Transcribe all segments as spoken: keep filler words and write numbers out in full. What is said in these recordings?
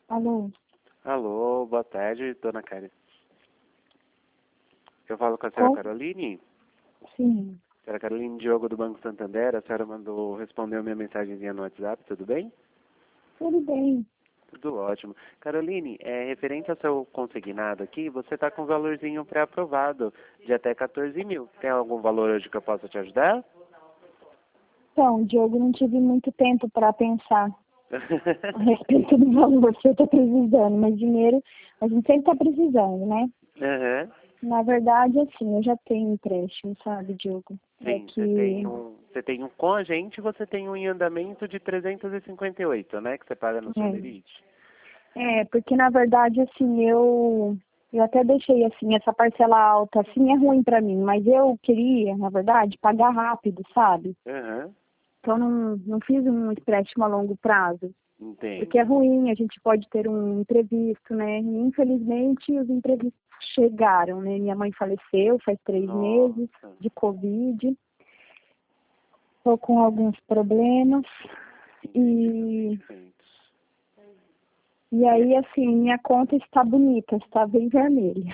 Alô? Alô, boa tarde, dona Karen. Eu falo com a senhora Qual? Caroline? Sim, Senhora Caroline Diogo do Banco Santander, a senhora mandou, respondeu minha mensagenzinha no WhatsApp, tudo bem? tudo bem. Tudo ótimo. Caroline, é, referente ao seu consignado aqui, você está com um valorzinho pré-aprovado de até quatorze mil. Tem algum valor hoje que eu possa te ajudar? Então, Diogo, não tive muito tempo para pensar a respeito do valor que eu estou precisando, mas dinheiro a gente sempre está precisando, né? Uhum. Na verdade, assim, eu já tenho empréstimo, sabe, Diogo? É Sim, você que, tem um, você tem um com a gente, você tem um em andamento de trezentos e cinquenta e oito, né, que você paga no Solerite. é, é, porque na verdade, assim, eu, eu até deixei, assim, essa parcela alta, assim, é ruim para mim, mas eu queria, na verdade, pagar rápido, sabe? Uhum. Então, não, não fiz um empréstimo a longo prazo. Entendo. Porque é ruim, a gente pode ter um imprevisto, né? E, infelizmente, os imprevistos chegaram, né? Minha mãe faleceu faz três meses Nossa. de Covid. Estou com alguns problemas. E, Sentimentos. e aí, assim, minha conta está bonita, está bem vermelha.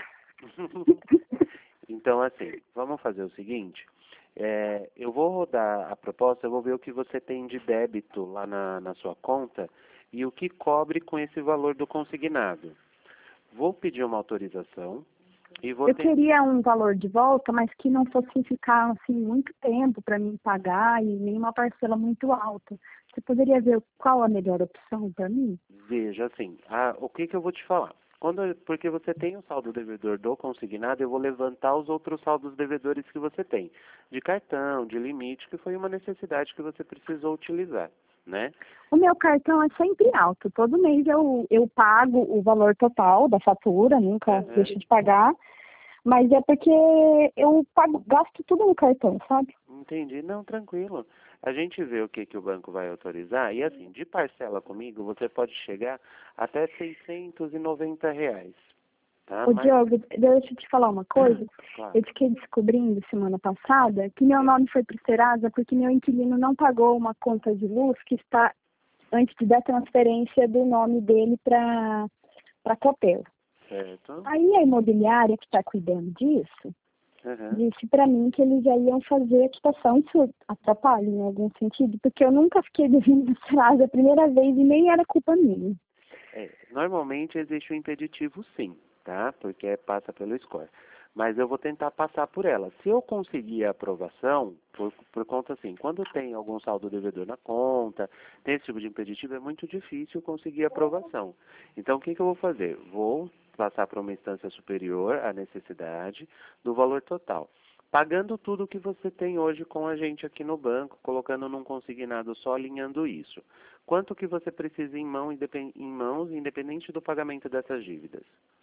Então, assim, vamos fazer o seguinte. É, eu vou rodar a proposta, eu vou ver o que você tem de débito lá na, na sua conta e o que cobre com esse valor do consignado. Vou pedir uma autorização e vou Eu ter... queria um valor de volta, mas que não fosse ficar, assim, muito tempo para mim pagar e nenhuma parcela muito alta. Você poderia ver qual a melhor opção para mim? Veja, assim, a, o que, que eu vou te falar? Quando, eu- porque você tem o saldo devedor do consignado, eu vou levantar os outros saldos devedores que você tem, de cartão, de limite, que foi uma necessidade que você precisou utilizar, né? O meu cartão é sempre alto. Todo mês eu, eu pago o valor total da fatura, nunca Uhum. deixo de pagar. Mas é porque eu pago, gasto tudo no cartão, sabe? Entendi. Não, tranquilo. A gente vê o que, que o banco vai autorizar e, assim, de parcela comigo, você pode chegar até seiscentos e noventa reais, tá? Ô, Mas, Diogo, deixa eu te falar uma coisa. claro. Eu fiquei descobrindo semana passada que meu nome foi pro Serasa porque meu inquilino não pagou uma conta de luz que está antes de dar transferência do nome dele para para Copel. Certo. Aí a imobiliária que está cuidando disso Uhum. disse para mim que eles já iam fazer a quitação. Isso atrapalha em algum sentido, porque eu nunca fiquei devendo no Serasa a primeira vez e nem era culpa minha. É, normalmente existe um impeditivo sim, tá? Porque passa pelo score. Mas eu vou tentar passar por ela. Se eu conseguir a aprovação, por, por conta assim, quando tem algum saldo devedor na conta, tem esse tipo de impeditivo, é muito difícil conseguir a aprovação. Então, o que, que eu vou fazer? Vou passar para uma instância superior a necessidade do valor total. Pagando tudo que você tem hoje com a gente aqui no banco, colocando num consignado só, alinhando isso. Quanto que você precisa em, mão, independ- em mãos, independente do pagamento dessas dívidas?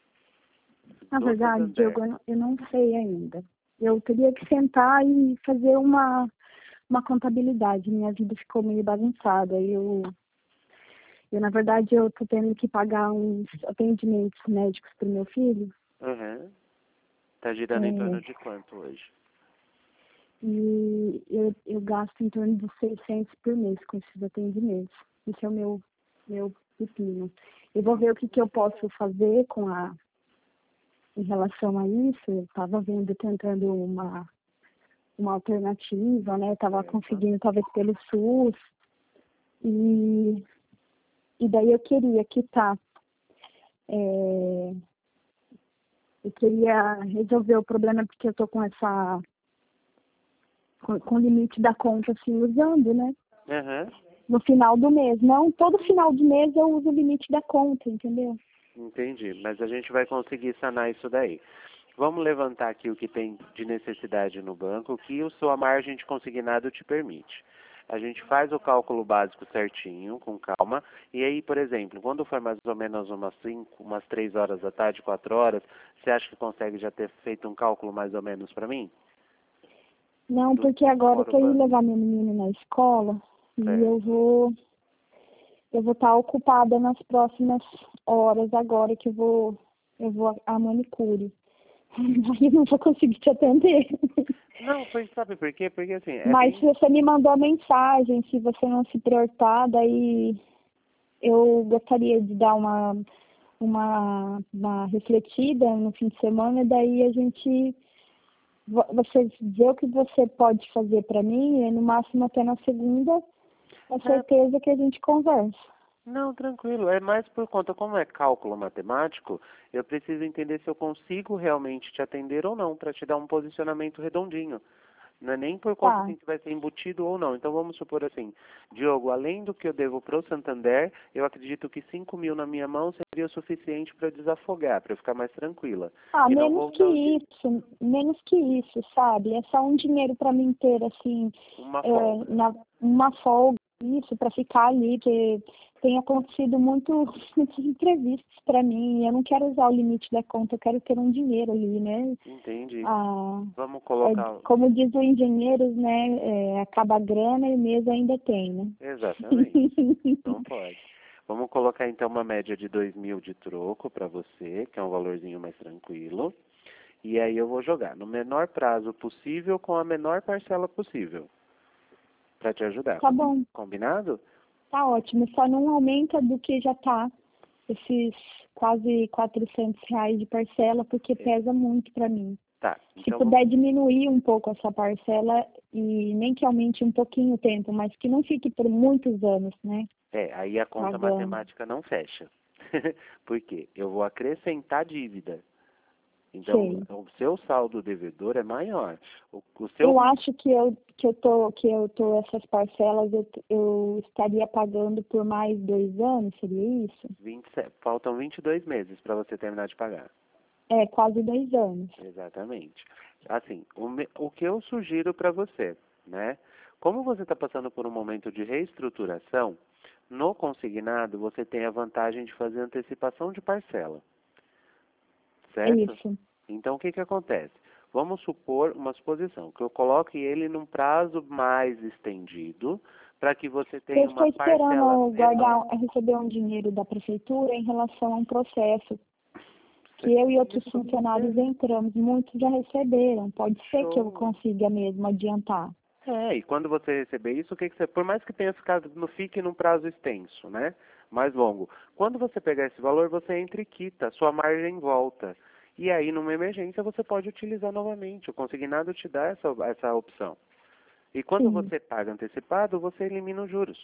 Na Do verdade, Santander. Diogo, eu não, eu não sei ainda. Eu teria que sentar e fazer uma, uma contabilidade. Minha vida ficou meio bagunçada. Eu, eu, na verdade, eu tô tendo que pagar uns atendimentos médicos para o meu filho. Uhum. Tá girando em torno É, de quanto hoje? e eu, eu gasto em torno de seiscentos por mês com esses atendimentos. Esse é o meu, meu pepino. Eu vou ver o que, que eu posso fazer com a, em relação a isso. Eu estava vendo, tentando uma, uma alternativa, né? Estava Certo. conseguindo, talvez, pelo SUS. E, e daí eu queria quitar. É, eu queria resolver o problema porque eu tô com essa... com, com o limite da conta, assim, usando, né? Uhum. No final do mês. Não, todo final de mês eu uso o limite da conta, entendeu? Entendi, mas a gente vai conseguir sanar isso daí. Vamos levantar aqui o que tem de necessidade no banco, o que a sua margem de consignado te permite. A gente faz o cálculo básico certinho, com calma, e aí, por exemplo, quando for mais ou menos umas cinco, umas três horas da tarde, quatro horas, você acha que consegue já ter feito um cálculo mais ou menos para mim? Não, Do porque agora eu fora o tô indo banco? levar meu menino na escola e eu Certo. vou eu vou estar ocupada nas próximas horas agora que eu vou eu vou a manicure. Aí eu não vou conseguir te atender. Não, foi, sabe por quê? Porque assim, é Mas se bem... você me mandou a mensagem, se você não se importar, daí eu gostaria de dar uma, uma, uma refletida no fim de semana, e daí a gente, vo- você dizer o que você pode fazer para mim, e no máximo até na segunda, com É, certeza que a gente conversa. não, tranquilo. É mais por conta, como é cálculo matemático, eu preciso entender se eu consigo realmente te atender ou não, para te dar um posicionamento redondinho. Não é nem por conta Tá, assim que vai ser embutido ou não. Então vamos supor assim, Diogo, além do que eu devo para o Santander, eu acredito que cinco mil na minha mão seria o suficiente para desafogar, para eu ficar mais tranquila. ah, E não menos vou que dar o di- isso, menos que isso, sabe? É só um dinheiro para mim ter, assim, uma é, folga. na, uma folga, isso, para ficar ali, que tem acontecido muito, muitas entrevistas para mim, eu não quero usar o limite da conta, eu quero ter um dinheiro ali, né? Entendi. Ah, Vamos é, colocar. como diz o engenheiro, né? É, acaba a grana e o mês ainda tem, né? Exatamente. Não pode. Vamos colocar então uma média de dois mil de troco para você, que é um valorzinho mais tranquilo. E aí eu vou jogar no menor prazo possível com a menor parcela possível, para te ajudar. Tá Combi- bom, Combinado? tá ótimo, só não aumenta do que já tá esses quase quatrocentos reais de parcela, porque É. pesa muito para mim. Tá. Se Então vamos. puder diminuir um pouco essa parcela e nem que aumente um pouquinho o tempo, mas que não fique por muitos anos, né? É, aí a conta Pagando. matemática não fecha. Por quê? Eu vou acrescentar dívida. Então, Sei. o seu saldo devedor é maior. O, o seu Eu acho que eu que eu tô que eu tô essas parcelas eu, eu estaria pagando por mais dois anos, seria isso? vinte e sete, faltam vinte e dois meses para você terminar de pagar. É, quase dois anos. Exatamente. Assim, o, me- o que eu sugiro para você, né? Como você está passando por um momento de reestruturação, no consignado você tem a vantagem de fazer antecipação de parcela, É certo? isso. Então, o que que acontece? Vamos supor uma suposição, que eu coloque ele num prazo mais estendido, para que você Eu tenha uma estou parcela esperando menor. guardar, receber um dinheiro da prefeitura em relação a um processo Você que eu e podia outros funcionários submeter. entramos. Muitos já receberam. Pode ser que eu Show. consiga mesmo adiantar. É, e quando você receber isso, o que, que você, por mais que tenha ficado, não fique num prazo extenso, né? Mais longo. Quando você pegar esse valor, você entra e quita, sua margem volta. E aí, numa emergência, você pode utilizar novamente. O consignado te dá essa, essa opção. E quando Sim. você paga antecipado, você elimina os juros.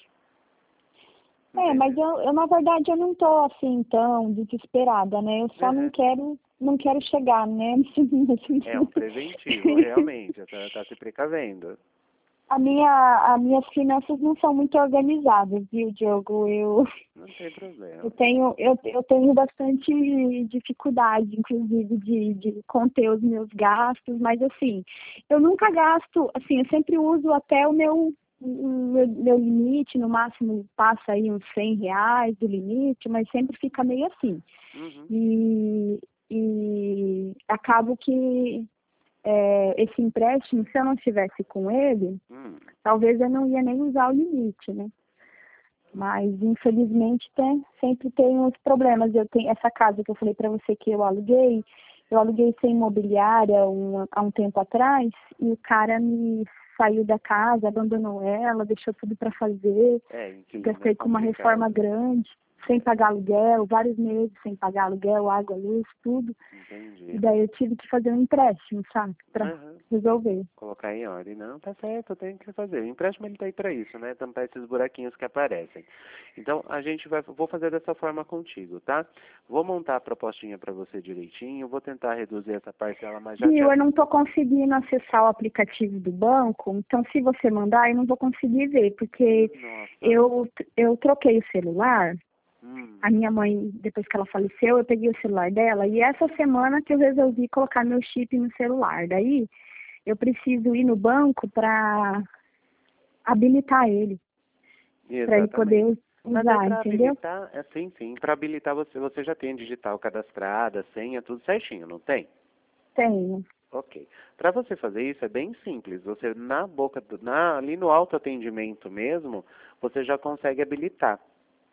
É, mas Entendeu? eu, eu na verdade eu não tô assim tão desesperada, né? Eu só não Uhum. quero, não quero chegar, né? É um preventivo, realmente. Você está se precavendo. A minha, as minhas finanças não são muito organizadas, viu, Diogo? Eu, Não tem eu problema. tenho, eu, eu tenho bastante dificuldade, inclusive, de, de conter os meus gastos, mas assim, eu nunca gasto, assim, eu sempre uso até o meu, o meu, meu limite, no máximo passa aí uns cem reais do limite, mas sempre fica meio assim. Uhum. E, e acabo que é, esse empréstimo, se eu não estivesse com ele, Hum. talvez eu não ia nem usar o limite, né? Mas, infelizmente, tem, sempre tem uns problemas. Eu tenho essa casa que eu falei para você que eu aluguei, eu aluguei sem imobiliária um, há um tempo atrás, e o cara me saiu da casa, abandonou ela, deixou tudo para fazer, É, inquilino é gastei com uma reforma complicado. grande, sem pagar aluguel, vários meses sem pagar aluguel, água, luz, tudo. E Entendi. daí eu tive que fazer um empréstimo, sabe, para Uhum. resolver. Colocar em ordem. Não, tá certo, eu tenho que fazer. O empréstimo ele tá aí para isso, né? Tampar esses buraquinhos que aparecem. Então, a gente vai, vou fazer dessa forma contigo, tá? Vou montar a propostinha para você direitinho, vou tentar reduzir essa parcela, mas já te Viu, eu não aviso. estou conseguindo acessar o aplicativo do banco, então se você mandar, eu não vou conseguir ver, porque Nossa. eu, eu troquei o celular, Hum. a minha mãe, depois que ela faleceu, eu peguei o celular dela, e essa semana que eu resolvi colocar meu chip no celular. Daí, eu preciso ir no banco para habilitar ele, para ele Exatamente. poder Mas aí usar, para entendeu? habilitar, é sim, sim. Para habilitar você, você já tem digital cadastrada, senha, tudo certinho, não tem? Tenho. Ok. Para você fazer isso é bem simples. Você na boca, do, na, ali no autoatendimento mesmo, você já consegue habilitar.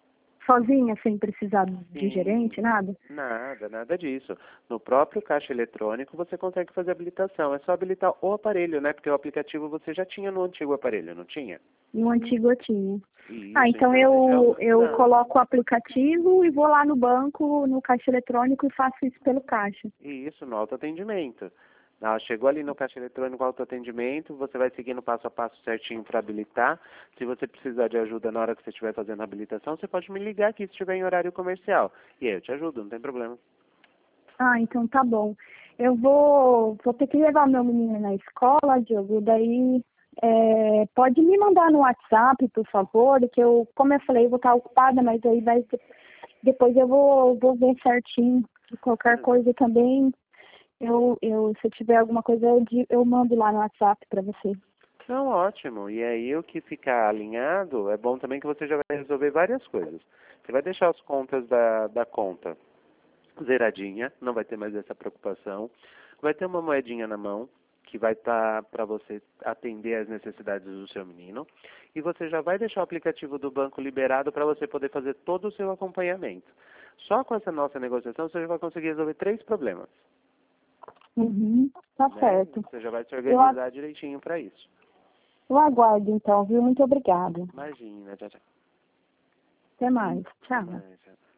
sozinha, sem precisar de Sim. gerente, nada? Nada, nada disso. No próprio caixa eletrônico você consegue fazer habilitação. É só habilitar o aparelho, né? Porque o aplicativo você já tinha no antigo aparelho, não tinha? No antigo eu tinha. Isso, Ah, então esse é eu, o eu não. coloco o aplicativo e vou lá no banco, no caixa eletrônico e faço isso pelo caixa. Isso, no autoatendimento. Ah, chegou ali no caixa eletrônico autoatendimento, você vai seguindo passo a passo certinho para habilitar. Se você precisar de ajuda na hora que você estiver fazendo a habilitação, você pode me ligar aqui se estiver em horário comercial. E aí eu te ajudo, não tem problema. Ah, então tá bom. Eu vou, vou ter que levar meu menino na escola, Diogo, daí é, pode me mandar no WhatsApp, por favor, que eu, como eu falei, eu vou estar ocupada, mas aí vai ser- depois eu vou, vou ver certinho. Qualquer coisa também, eu, eu, se eu tiver alguma coisa, eu, di- eu mando lá no WhatsApp para você. Não, ótimo. E aí o que ficar alinhado, é bom também que você já vai resolver várias coisas. Você vai deixar as contas da, da conta zeradinha, não vai ter mais essa preocupação. Vai ter uma moedinha na mão, que vai estar para você atender às necessidades do seu menino. E você já vai deixar o aplicativo do banco liberado para você poder fazer todo o seu acompanhamento. Só com essa nossa negociação você já vai conseguir resolver três problemas. Uhum, tá Né? certo. Você já vai se Eu, a- organizar direitinho para isso. eu aguardo então, viu? Muito obrigada. Imagina, tchau, tchau. Até mais. Até Tchau. mais, tchau.